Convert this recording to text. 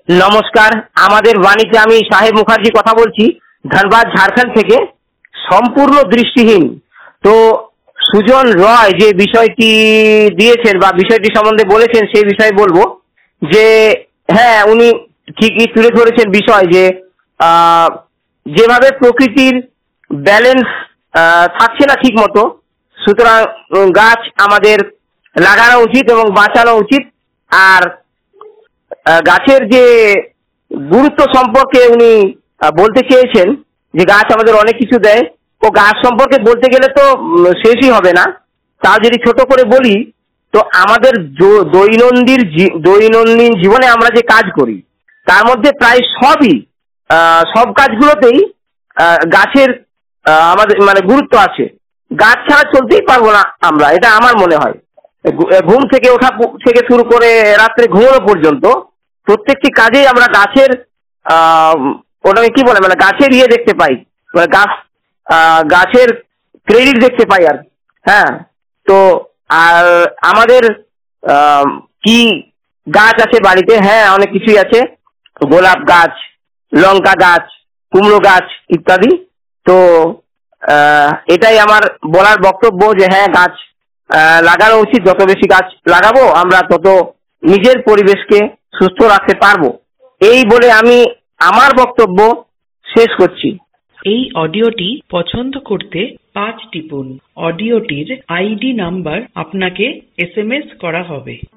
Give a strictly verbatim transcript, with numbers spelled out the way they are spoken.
নমস্কার, আমাদের বাণীতে আমি সাহেব মুখার্জি কথা বলছি, ধানবাদ ঝাড়খণ্ড থেকে। সম্পূর্ণ দৃষ্টিহীন। তো সুজন রয় যে বিষয়টি দিয়েছেন বা বিষয়টি সম্বন্ধে বলেছেন সেই বিষয়ে বলবো যে হ্যাঁ, উনি ঠিকই তুলে ধরেছেন বিষয় যে আহ, যেভাবে প্রকৃতির ব্যালেন্স থাকছে না ঠিক মতো, সুতরাং উম, গাছ আমাদের লাগানো উচিত এবং বাঁচানো উচিত। আর আহ, গাছের যে গুরুত্ব সম্পর্কে উনি আহ, বলতে চেয়েছেন যে গাছ আমাদের অনেক কিছু দেয়। ও গাছ সম্পর্কে বলতে গেলে তো উম, শেষই হবে না। তা যদি ছোট করে বলি, তো আমাদের জ- দৈনন্দিন জী- দৈনন্দিন জীবনে আমরা যে কাজ করি তার মধ্যে প্রায় সবই আহ, সব কাজগুলোতেই আহ, গাছের আহ, আমাদের মানে গুরুত্ব আছে। গাছ ছাড়া চলতেই পারবো না আমরা, এটা আমার মনে হয়। ঘু- ঘুম থেকে ওঠা প- থেকে শুরু করে রাত্রে ঘুমানো পর্যন্ত প্রত্যেকটি কাজেই আমরা গাছের আহ, ওটাকে কি বলে, মানে গাছের ইয়ে দেখতে পাই, মানে গাছ আহ, গাছের ক্রেডিট দেখতে পাই আর কি। হ্যাঁ। তো আর আমাদের আহ, কি গাছ আছে বাড়িতে? হ্যাঁ, অনেক কিছুই আছে। গোলাপ গাছ, লঙ্কা গাছ, কুমড়ো গাছ ইত্যাদি। তো আহ, এটাই আমার বলার বক্তব্য যে হ্যাঁ, গাছ আহ, লাগানো উচিত। যত বেশি গাছ লাগাবো আমরা, তত নিজের পরিবেশকে সুস্থ রাখতে পারবো। এই বলে আমি আমার বক্তব্য শেষ করছি। এই অডিওটি পছন্দ করতে পাঁচ টিপুন। অডিওটির আইডি নাম্বার আপনাকে এস এম এস করা হবে।